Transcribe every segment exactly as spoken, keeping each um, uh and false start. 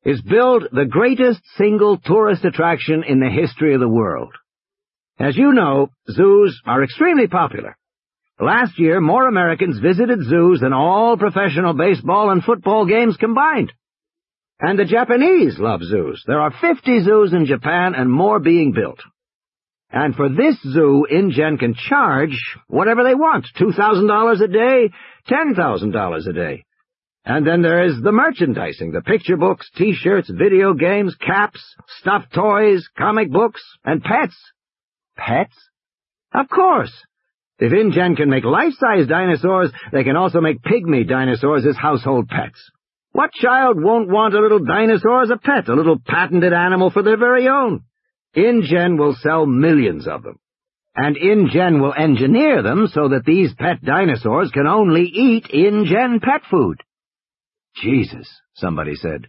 is build the greatest single tourist attraction in the history of the world. As you know, zoos are extremely popular. Last year, more Americans visited zoos than all professional baseball and football games combined. And the Japanese love zoos. There are fifty zoos in Japan and more being built. And for this zoo, InGen can charge whatever they want, two thousand dollars a day, ten thousand dollars a day. And then there is the merchandising, the picture books, T-shirts, video games, caps, stuffed toys, comic books, and pets. Pets? Of course. If InGen can make life-size dinosaurs, they can also make pygmy dinosaurs as household pets. What child won't want a little dinosaur as a pet, a little patented animal for their very own? InGen will sell millions of them. And InGen will engineer them so that these pet dinosaurs can only eat InGen pet food. Jesus, somebody said.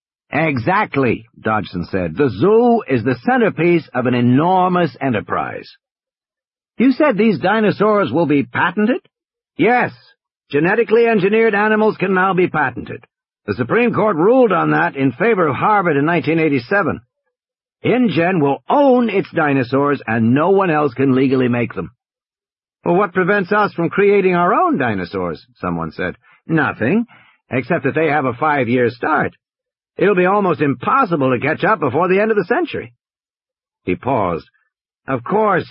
Exactly, Dodgson said. The zoo is the centerpiece of an enormous enterprise. You said these dinosaurs will be patented? Yes. Genetically engineered animals can now be patented. The Supreme Court ruled on that in favor of Harvard in nineteen eighty-seven. InGen will own its dinosaurs, and no one else can legally make them. Well, what prevents us from creating our own dinosaurs? Someone said. Nothing, except that they have a five-year start. It'll be almost impossible to catch up before the end of the century. He paused. Of course,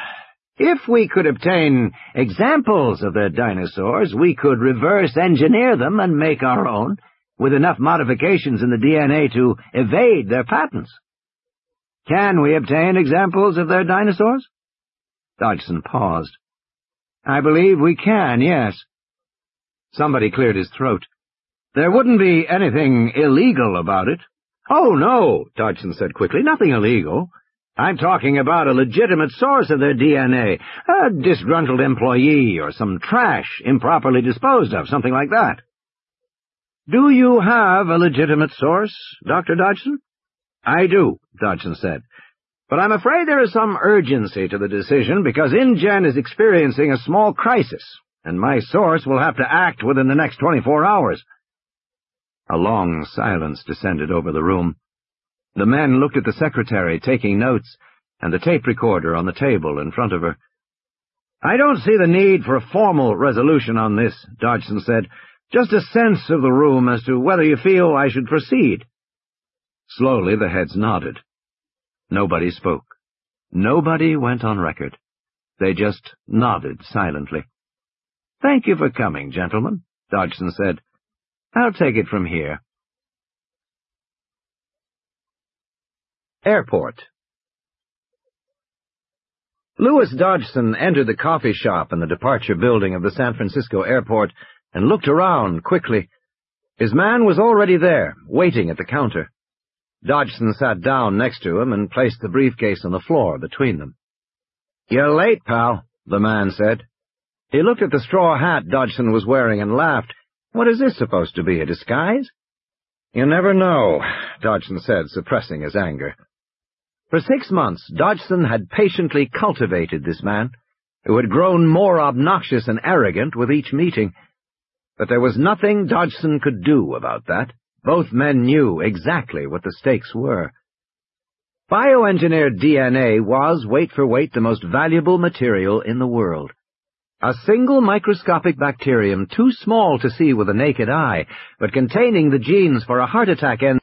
if we could obtain examples of the dinosaurs, we could reverse engineer them and make our own, with enough modifications in the D N A to evade their patents. Can we obtain examples of their dinosaurs? Dodgson paused. I believe we can, yes. Somebody cleared his throat. There wouldn't be anything illegal about it. Oh, no, Dodgson said quickly, nothing illegal. I'm talking about a legitimate source of their D N A, a disgruntled employee or some trash improperly disposed of, something like that. Do you have a legitimate source, Doctor Dodgson? I do, Dodgson said. But I'm afraid there is some urgency to the decision because InGen is experiencing a small crisis, and my source will have to act within the next twenty-four hours. A long silence descended over the room. The men looked at the secretary, taking notes, and the tape recorder on the table in front of her. I don't see the need for a formal resolution on this, Dodgson said. Just a sense of the room as to whether you feel I should proceed. Slowly the heads nodded. Nobody spoke. Nobody went on record. They just nodded silently. Thank you for coming, gentlemen, Dodgson said. I'll take it from here. Airport. Louis Dodgson entered the coffee shop in the departure building of the San Francisco airport and looked around quickly. His man was already there, waiting at the counter. Dodgson sat down next to him and placed the briefcase on the floor between them. You're late, pal, the man said. He looked at the straw hat Dodgson was wearing and laughed. What is this supposed to be, a disguise? You never know, Dodgson said, suppressing his anger. For six months, Dodgson had patiently cultivated this man, who had grown more obnoxious and arrogant with each meeting. But there was nothing Dodgson could do about that. Both men knew exactly what the stakes were. Bioengineered D N A was, weight for weight, the most valuable material in the world. A single microscopic bacterium too small to see with the naked eye, but containing the genes for a heart attack enzyme